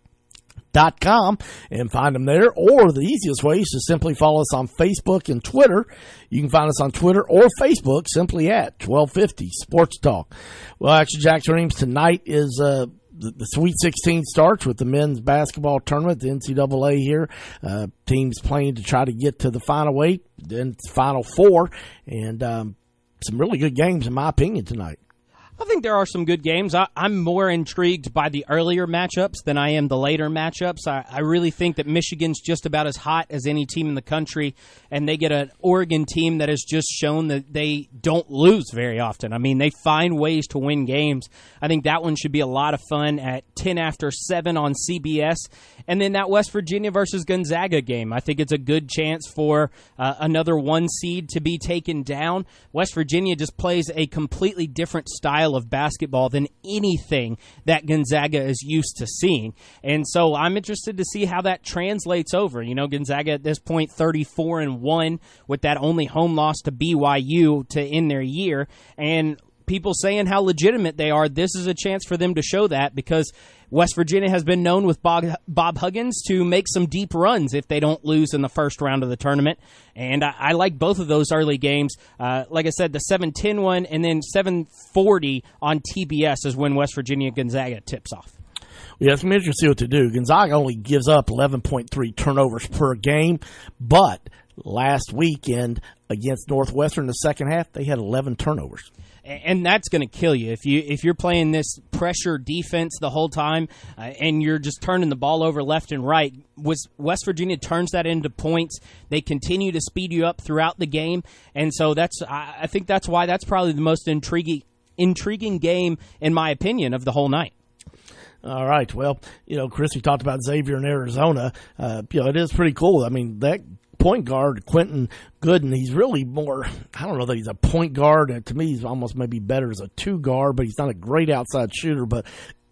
dot com, and find them there. Or the easiest way is to simply follow us on Facebook and Twitter. You can find us on Twitter or Facebook simply at twelve fifty Sports Talk. Well, actually, Jackson Reams, tonight is uh, the, the Sweet sixteen starts with the men's basketball tournament, the N C double A here. Uh, teams playing to try to get to the final eight, then final four, and um, some really good games, in my opinion, tonight. I think there are some good games. I, I'm more intrigued by the earlier matchups than I am the later matchups. I, I really think that Michigan's just about as hot as any team in the country, and they get an Oregon team that has just shown that they don't lose very often. I mean, they find ways to win games. I think that one should be a lot of fun at ten after seven on C B S. And then that West Virginia versus Gonzaga game, I think it's a good chance for uh, another one seed to be taken down. West Virginia just plays a completely different style of basketball than anything that Gonzaga is used to seeing. And so I'm interested to see how that translates over. You know, Gonzaga at this point thirty-four and one with that only home loss to B Y U to end their year. And people saying how legitimate they are, this is a chance for them to show that, because West Virginia has been known with Bob, Bob Huggins to make some deep runs if they don't lose in the first round of the tournament. And I, I like both of those early games. Uh, like I said, the seven ten one and then seven forty on T B S is when West Virginia Gonzaga tips off. Yeah, it's going to be interesting to see what to do. Gonzaga only gives up eleven point three turnovers per game, but last weekend against Northwestern in the second half, they had eleven turnovers. And that's going to kill you if you if you're playing this pressure defense the whole time uh, and you're just turning the ball over left and right. Was West Virginia turns that into points. They continue to speed you up throughout the game, and so that's I, I think that's why that's probably the most intriguing intriguing game in my opinion of the whole night. All right. Well, you know, Chris, we talked about Xavier in Arizona. Uh, you know, it is pretty cool. I mean, that point guard, Quentin Gooden, he's really more, I don't know that he's a point guard. Uh, to me, he's almost maybe better as a two guard, but he's not a great outside shooter. But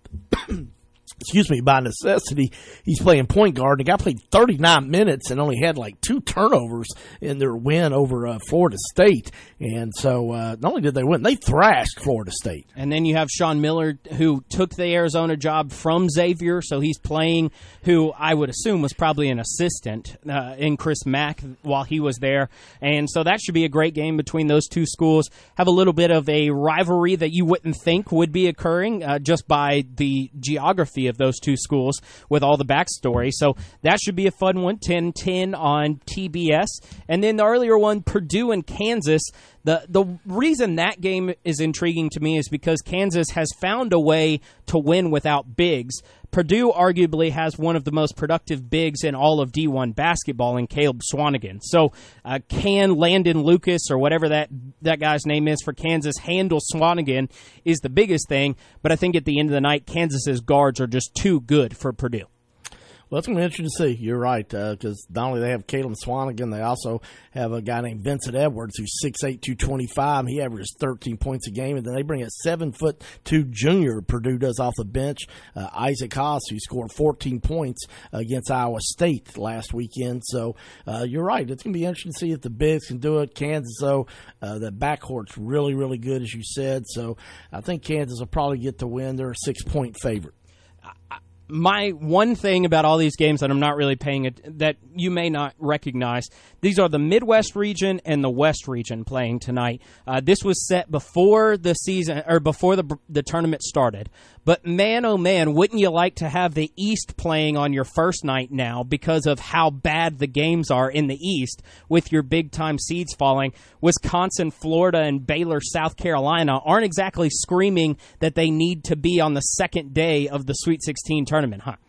excuse me, by necessity, he's playing point guard. The guy played thirty-nine minutes and only had like two turnovers in their win over uh, Florida State. And so uh, not only did they win, they thrashed Florida State. And then you have Sean Miller, who took the Arizona job from Xavier, so he's playing, who I would assume was probably an assistant uh, in Chris Mack while he was there. And so that should be a great game between those two schools. Have a little bit of a rivalry that you wouldn't think would be occurring uh, just by the geography of those two schools with all the backstory. So that should be a fun one, ten ten on T B S. And then the earlier one, Purdue and Kansas. The the reason that game is intriguing to me is because Kansas has found a way to win without bigs. Purdue arguably has one of the most productive bigs in all of D one basketball in Caleb Swanigan. So uh, can Landon Lucas, or whatever that, that guy's name is for Kansas, handle Swanigan is the biggest thing. But I think at the end of the night, Kansas's guards are just too good for Purdue. Well, that's going to be interesting to see. You're right, because uh, not only they have Caleb Swanigan, they also have a guy named Vincent Edwards, who's six eight, two twenty-five. He averages thirteen points a game, and then they bring a seven foot two junior Purdue does off the bench, uh, Isaac Haas, who scored fourteen points against Iowa State last weekend. So uh, you're right. It's going to be interesting to see if the bigs can do it. Kansas, though, uh, the backcourt's really, really good, as you said. So I think Kansas will probably get the win. They're a six-point favorite. I- My one thing about all these games that I'm not really paying it, that you may not recognize, these are the Midwest region and the West region playing tonight. Uh, this was set before the season or before the the tournament started. But man, oh man, wouldn't you like to have the East playing on your first night now because of how bad the games are in the East with your big time seeds falling? Wisconsin, Florida, and Baylor, South Carolina aren't exactly screaming that they need to be on the second day of the Sweet sixteen tournament, huh?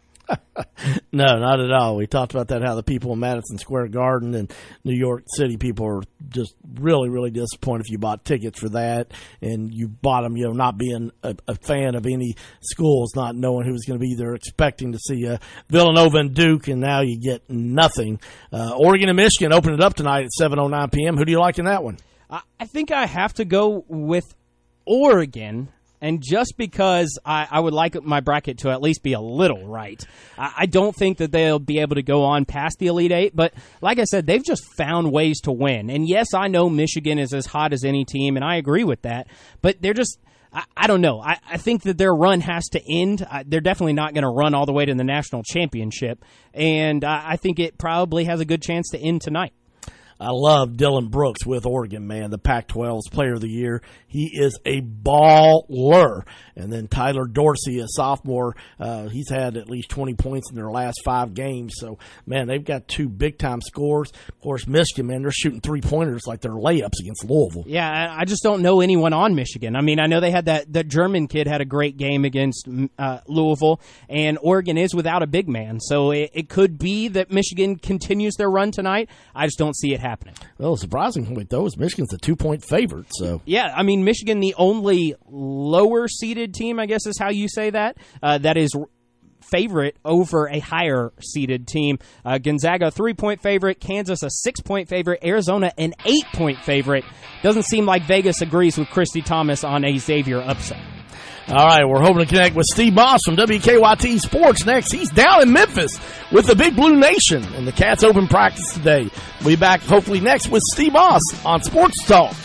No, not at all. We talked about that, how the people in Madison Square Garden and New York City people are just really, really disappointed if you bought tickets for that and you bought them, you know, not being a, a fan of any schools, not knowing who was going to be there, expecting to see uh, Villanova and Duke, and now you get nothing. Uh, Oregon and Michigan open it up tonight at seven oh nine p.m. Who do you like in that one? I, I think I have to go with Oregon. And just because I, I would like my bracket to at least be a little right, I, I don't think that they'll be able to go on past the Elite Eight. But like I said, they've just found ways to win. And yes, I know Michigan is as hot as any team, and I agree with that. But they're just, I, I don't know. I, I think that their run has to end. I, they're definitely not going to run all the way to the national championship. And I, I think it probably has a good chance to end tonight. I love Dylan Brooks with Oregon, man, the Pac twelve's Player of the Year. He is a baller. And then Tyler Dorsey, a sophomore, uh, he's had at least twenty points in their last five games. So, man, they've got two big-time scores. Of course, Michigan, man, they're shooting three-pointers like they're layups against Louisville. Yeah, I just don't know anyone on Michigan. I mean, I know they had that, that German kid had a great game against uh, Louisville, and Oregon is without a big man. So it, it could be that Michigan continues their run tonight. I just don't see it happening. Well, surprisingly, though, is Michigan's a two-point favorite. So yeah, I mean, Michigan, the only lower-seeded team, I guess is how you say that, uh, that is favorite over a higher-seeded team. Uh, Gonzaga, three-point favorite. Kansas, a six-point favorite. Arizona, an eight-point favorite. Doesn't seem like Vegas agrees with Christy Thomas on a Xavier upset. All right, we're hoping to connect with Steve Moss from W K Y T Sports next. He's down in Memphis with the Big Blue Nation, and the Cats open practice today. We'll be back hopefully next with Steve Moss on Sports Talk.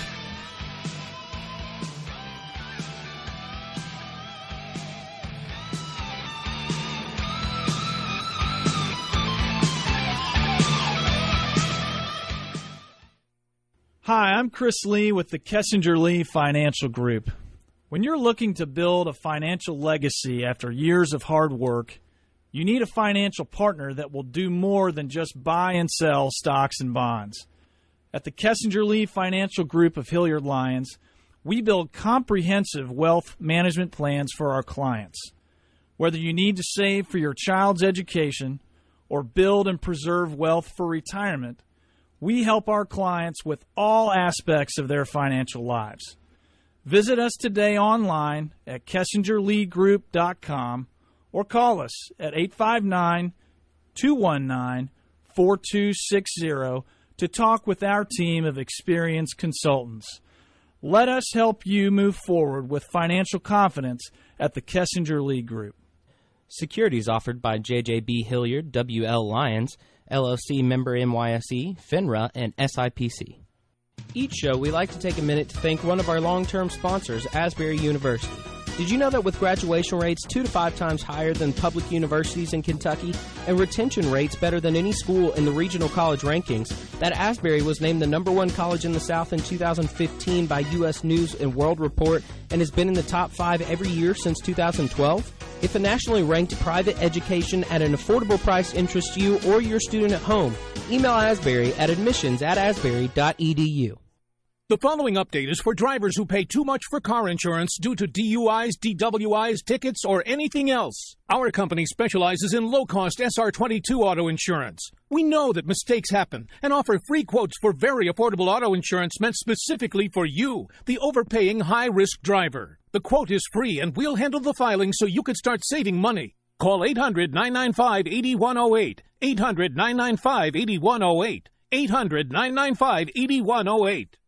Hi, I'm Chris Lee with the Kessinger Lee Financial Group. When you're looking to build a financial legacy after years of hard work, you need a financial partner that will do more than just buy and sell stocks and bonds. At the Kessinger Lee Financial Group of Hilliard Lyons, we build comprehensive wealth management plans for our clients. Whether you need to save for your child's education or build and preserve wealth for retirement, we help our clients with all aspects of their financial lives. Visit us today online at kessinger lee group dot com or call us at eight five nine, two one nine, four two six zero to talk with our team of experienced consultants. Let us help you move forward with financial confidence at the Kessinger Lee Group. Securities offered by J J B Hilliard, W L Lyons, L L C member N Y S E, FINRA, and S I P C. Each show, we like to take a minute to thank one of our long-term sponsors, Asbury University. Did you know that with graduation rates two to five times higher than public universities in Kentucky and retention rates better than any school in the regional college rankings, that Asbury was named the number one college in the South in two thousand fifteen by U S News and World Report and has been in the top five every year since two thousand twelve? If a nationally ranked private education at an affordable price interests you or your student at home, email Asbury at admissions at asbury dot e d u. The following update is for drivers who pay too much for car insurance due to D U Is, D W Is, tickets, or anything else. Our company specializes in low-cost S R twenty-two auto insurance. We know that mistakes happen and offer free quotes for very affordable auto insurance meant specifically for you, the overpaying high-risk driver. The quote is free and we'll handle the filing so you could start saving money. Call eight hundred, nine nine five, eight one zero eight, eight hundred, nine nine five, eight one zero eight, eight hundred, nine nine five, eight one zero eight.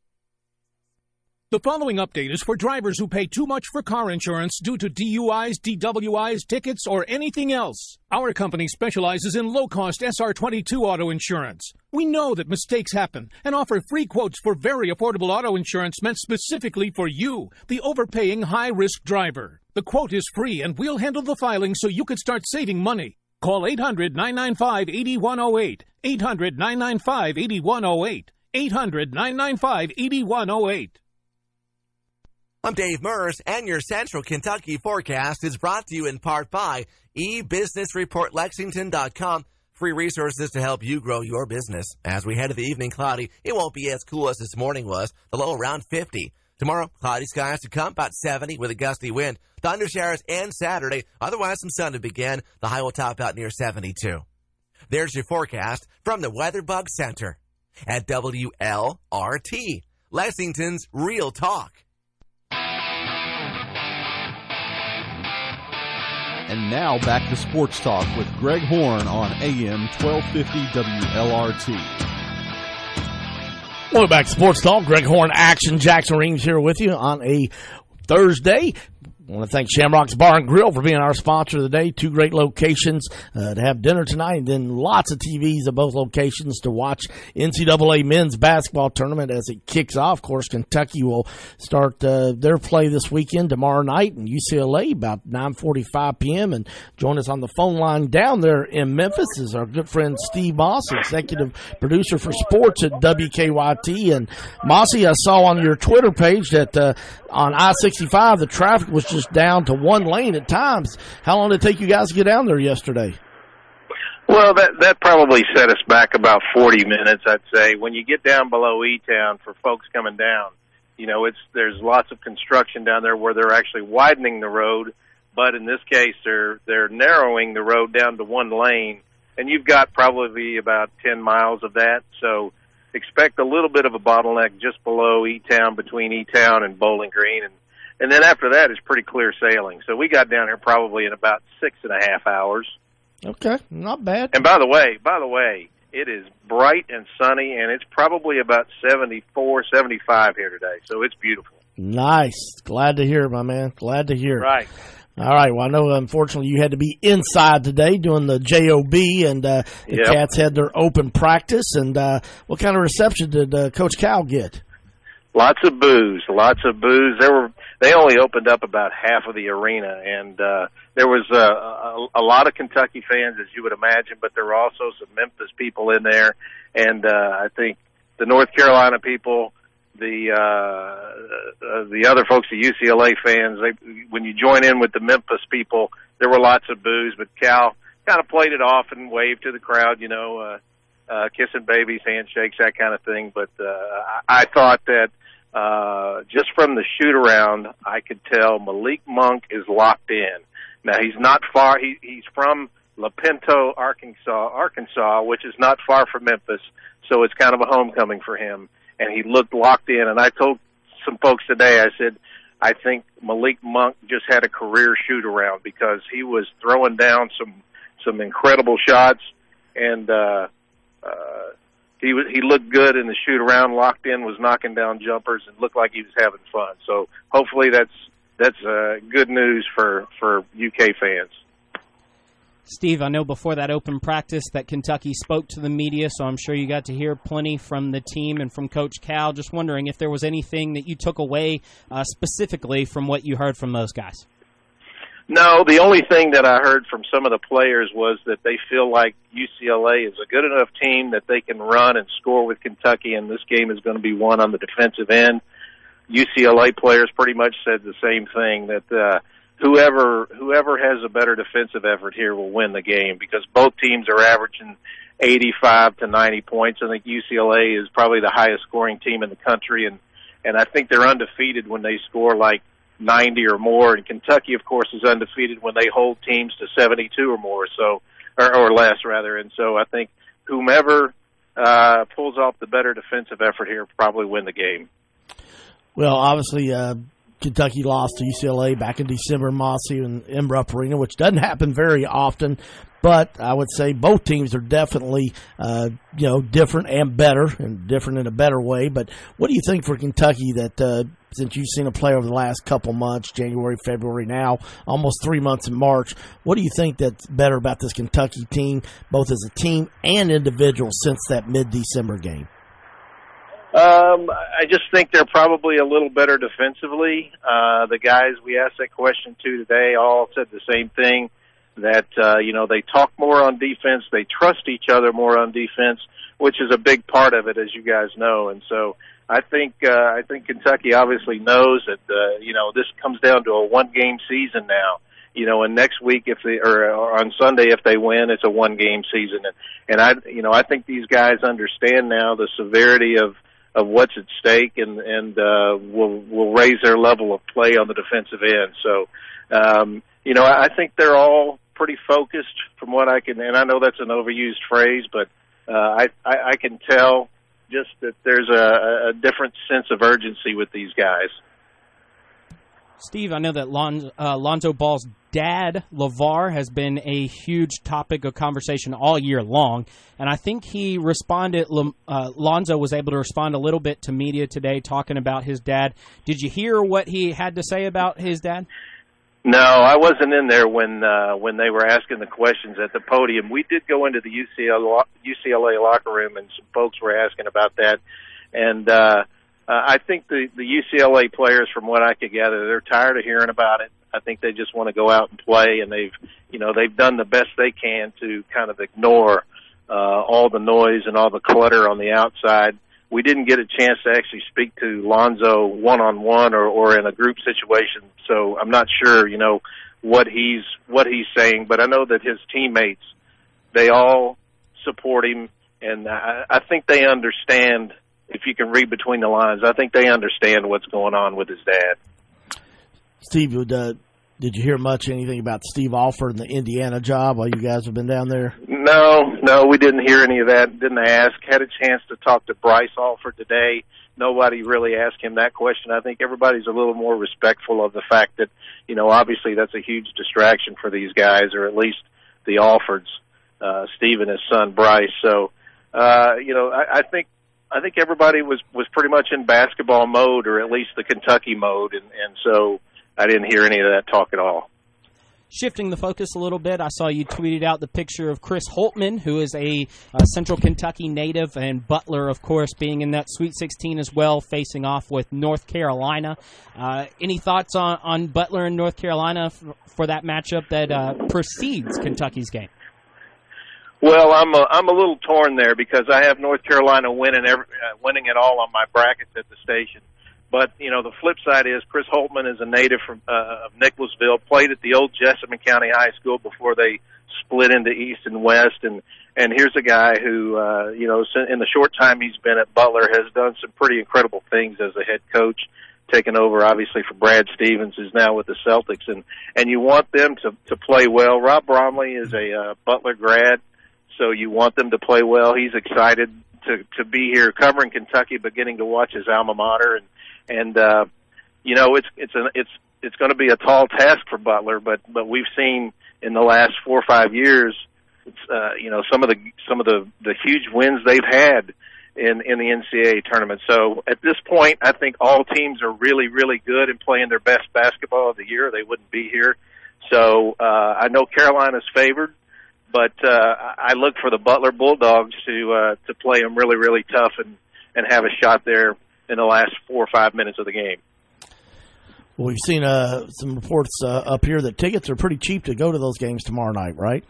The following update is for drivers who pay too much for car insurance due to D U Is, D W Is, tickets, or anything else. Our company specializes in low-cost S R twenty-two auto insurance. We know that mistakes happen and offer free quotes for very affordable auto insurance meant specifically for you, the overpaying high-risk driver. The quote is free and we'll handle the filing so you could start saving money. Call eight hundred, nine nine five, eight one zero eight, eight hundred, nine nine five, eight one zero eight, eight hundred, nine nine five, eight one zero eight. I'm Dave Mers, and your Central Kentucky forecast is brought to you in part by e business report lexington dot com. Free resources to help you grow your business. As we head to the evening, cloudy, it won't be as cool as this morning was. The low around fifty. Tomorrow, cloudy skies to come, about seventy with a gusty wind. Thunder showers and Saturday. Otherwise, some sun to begin. The high will top out near seventy-two. There's your forecast from the WeatherBug Center at W L R T, Lexington's Real Talk. And now back to Sports Talk with Greg Horn on A M twelve fifty W L R T. Welcome back to Sports Talk. Greg Horn, Action Jackson Reams here with you on a Thursday. I want to thank Shamrock's Bar and Grill for being our sponsor of the day. Two great locations uh, to have dinner tonight, and then lots of T Vs at both locations to watch N C double A men's basketball tournament as it kicks off. Of course, Kentucky will start uh, their play this weekend tomorrow night, and U C L A about nine forty-five p.m. And join us on the phone line down there in Memphis is our good friend Steve Moss, executive producer for sports at W K Y T. And Mossy, I saw on your Twitter page that uh, on I sixty-five the traffic was just down to one lane at times. How long did it take you guys to get down there yesterday? Well, that that probably set us back about forty minutes, I'd say. When you get down below E-Town for folks coming down, you know, it's there's lots of construction down there where they're actually widening the road, but in this case they're they're narrowing the road down to one lane, and you've got probably about ten miles of that. So expect a little bit of a bottleneck just below E-Town, between E-Town and Bowling Green, and And then after that, it's pretty clear sailing. So we got down here probably in about six and a half hours. Okay, not bad. And by the way, by the way, it is bright and sunny, and it's probably about seventy-four, seventy-five here today. So it's beautiful. Nice. Glad to hear it, my man. Glad to hear it. Right. All right. Well, I know, unfortunately, you had to be inside today doing the J O B, and uh, the Yep. Cats had their open practice. And uh, what kind of reception did uh, Coach Cal get? Lots of booze, lots of booze. There were they only opened up about half of the arena, and uh, there was uh, a, a lot of Kentucky fans, as you would imagine, but there were also some Memphis people in there, and uh, I think the North Carolina people, the uh, uh, the other folks, the U C L A fans. They, when you join in with the Memphis people, there were lots of booze, but Cal kind of played it off and waved to the crowd, you know, uh, uh, kissing babies, handshakes, that kind of thing. But uh, I, I thought that. Uh, just from the shoot around, I could tell Malik Monk is locked in. Now he's not far. He, he's from La Pinto, Arkansas, Arkansas, which is not far from Memphis. So it's kind of a homecoming for him. And he looked locked in. And I told some folks today, I said, I think Malik Monk just had a career shoot around because he was throwing down some, some incredible shots. And, uh, uh, He was, he looked good in the shoot around, locked in, was knocking down jumpers, and looked like he was having fun. So hopefully that's that's uh, good news for, for U K fans. Steve, I know before that open practice that Kentucky spoke to the media, so I'm sure you got to hear plenty from the team and from Coach Cal. Just wondering if there was anything that you took away uh, specifically from what you heard from those guys. No, the only thing that I heard from some of the players was that they feel like U C L A is a good enough team that they can run and score with Kentucky, and this game is going to be won on the defensive end. U C L A players pretty much said the same thing, that uh, whoever whoever has a better defensive effort here will win the game, because both teams are averaging eighty-five to ninety points. I think U C L A is probably the highest scoring team in the country, and, and I think they're undefeated when they score like ninety or more, and Kentucky, of course, is undefeated when they hold teams to seventy-two or more, so or, or less, rather. And so I think whomever uh, pulls off the better defensive effort here will probably win the game. Well, obviously, uh, Kentucky lost to U C L A back in December, Mossy and M. Rupp Arena, which doesn't happen very often. But I would say both teams are definitely, uh, you know, different and better, and different in a better way. But what do you think for Kentucky that, uh, since you've seen a play over the last couple months, January, February, now almost three months in March, what do you think that's better about this Kentucky team, both as a team and individual, since that mid-December game? Um, I just think they're probably a little better defensively. Uh, the guys we asked that question to today all said the same thing. That, uh, you know, they talk more on defense, they trust each other more on defense, which is a big part of it, as you guys know. And so I think, uh, I think Kentucky obviously knows that, uh, you know, this comes down to a one-game season now. You know, and next week, if they, or, or on Sunday, if they win, it's a one-game season. And, and I, you know, I think these guys understand now the severity of, of what's at stake, and, and, uh, will, will raise their level of play on the defensive end. So, um, you know, I think they're all pretty focused from what I can, and I know that's an overused phrase, but uh, I, I, I can tell just that there's a, a different sense of urgency with these guys. Steve, I know that Lon, uh, Lonzo Ball's dad, LeVar, has been a huge topic of conversation all year long, and I think he responded, uh, Lonzo was able to respond a little bit to media today talking about his dad. Did you hear what he had to say about his dad? No, I wasn't in there when uh, when they were asking the questions at the podium. We did go into the U C L A, U C L A locker room, and some folks were asking about that, and uh Uh, I think the, the U C L A players, from what I could gather, they're tired of hearing about it. I think they just want to go out and play, and they've, you know, they've done the best they can to kind of ignore uh, all the noise and all the clutter on the outside. We didn't get a chance to actually speak to Lonzo one-on-one or, or in a group situation, so I'm not sure, you know, what he's what he's saying. But I know that his teammates, they all support him, and I, I think they understand. If you can read between the lines, I think they understand what's going on with his dad. Steve, uh, did you hear much anything about Steve Alford and the Indiana job while you guys have been down there? No, no, we didn't hear any of that. Didn't ask. Had a chance to talk to Bryce Alford today. Nobody really asked him that question. I think everybody's a little more respectful of the fact that, you know, obviously that's a huge distraction for these guys, or at least the Alfords, uh, Steve and his son Bryce. So, uh, you know, I, I think I think everybody was, was pretty much in basketball mode, or at least the Kentucky mode, and, and so I didn't hear any of that talk at all. Shifting the focus a little bit, I saw you tweeted out the picture of Chris Holtmann, who is a uh, Central Kentucky native, and Butler, of course, being in that Sweet sixteen as well, facing off with North Carolina. Uh, any thoughts on, on Butler and North Carolina f- for that matchup that uh, precedes Kentucky's game? Well, I'm a, I'm a little torn there because I have North Carolina winning every, uh, winning it all on my brackets at the station. But, you know, the flip side is Chris Holtmann is a native from uh, of Nicholasville, played at the old Jessamine County High School before they split into East and West. And, and here's a guy who, uh, you know, in the short time he's been at Butler has done some pretty incredible things as a head coach, taken over obviously for Brad Stevens, who's now with the Celtics. And, and you want them to, to play well. Rob Bromley is a uh, Butler grad. So you want them to play well. He's excited to to be here covering Kentucky, but getting to watch his alma mater, and and uh, you know it's it's an it's it's going to be a tall task for Butler, but but we've seen in the last four or five years, it's, uh, you know some of the some of the the huge wins they've had in in the N C double A tournament. So at this point, I think all teams are really really good and playing their best basketball of the year. They wouldn't be here. So uh, I know Carolina's favored. But uh, I look for the Butler Bulldogs to uh, to play them really, really tough and, and have a shot there in the last four or five minutes of the game. Well, we've seen uh, some reports uh, up here that tickets are pretty cheap to go to those games tomorrow night, right?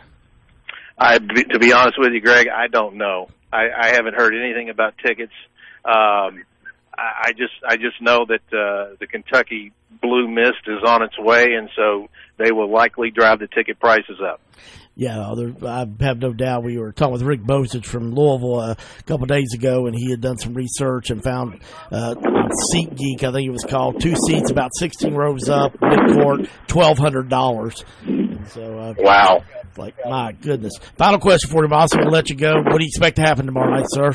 I, to be honest with you, Greg, I don't know. I, I haven't heard anything about tickets. Um, I, I just I just know that uh, the Kentucky Blue Mist is on its way, and so they will likely drive the ticket prices up. Yeah, I have no doubt. We were talking with Rick Bosich from Louisville a couple of days ago, and he had done some research and found uh, on SeatGeek, I think it was called, two seats about sixteen rows up, midcourt, twelve hundred dollars. So, uh, wow. Like, my goodness. Final question for you, Boss. We'll let you go. What do you expect to happen tomorrow night, sir?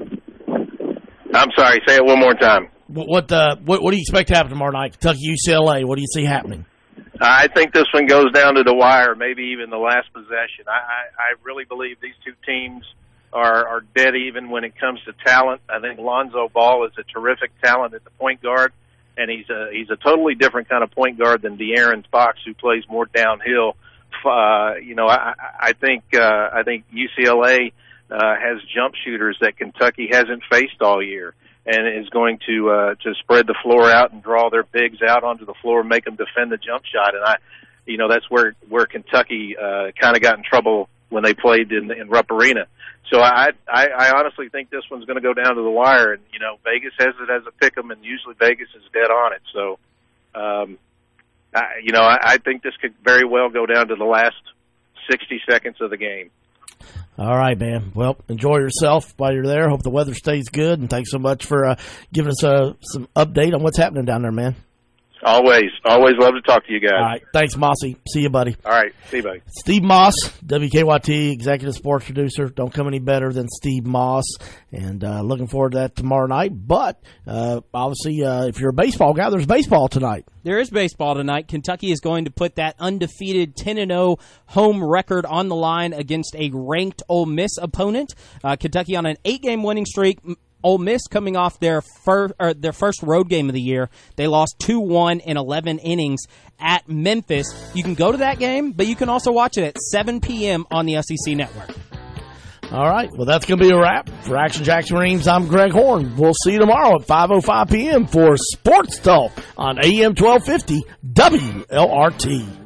I'm sorry. Say it one more time. What what, uh, what, what do you expect to happen tomorrow night? Kentucky U C L A, what do you see happening? I think this one goes down to the wire, maybe even the last possession. I, I, I really believe these two teams are, are dead even when it comes to talent. I think Lonzo Ball is a terrific talent at the point guard, and he's a he's a totally different kind of point guard than De'Aaron Fox, who plays more downhill. Uh, you know, I, I think uh, I think U C L A uh, has jump shooters that Kentucky hasn't faced all year, and is going to uh, to spread the floor out and draw their bigs out onto the floor and make them defend the jump shot. And I, you know, that's where where Kentucky uh, kind of got in trouble when they played in, in Rupp Arena. So I, I I honestly think this one's going to go down to the wire. And you know, Vegas has it as a pick'em, and usually Vegas is dead on it. So, um, I, you know, I, I think this could very well go down to the last sixty seconds of the game. All right, man. Well, enjoy yourself while you're there. Hope the weather stays good, and thanks so much for uh, giving us uh, some update on what's happening down there, man. Always, always love to talk to you guys. All right. Thanks, Mossy. See you, buddy. All right. See you, buddy. Steve Moss, W K Y T, executive sports producer. Don't come any better than Steve Moss. And uh, looking forward to that tomorrow night. But uh, obviously, uh, if you're a baseball guy, there's baseball tonight. There is baseball tonight. Kentucky is going to put that undefeated ten and oh home record on the line against a ranked Ole Miss opponent. Uh, Kentucky on an eight-game winning streak. Ole Miss coming off their first or their first road game of the year. They lost two one in eleven innings at Memphis. You can go to that game, but you can also watch it at seven p.m. on the S E C Network. All right. Well, that's going to be a wrap. For Action Jackson Reams, I'm Greg Horn. We'll see you tomorrow at five oh five p.m. for Sports Talk on A M twelve fifty W L R T.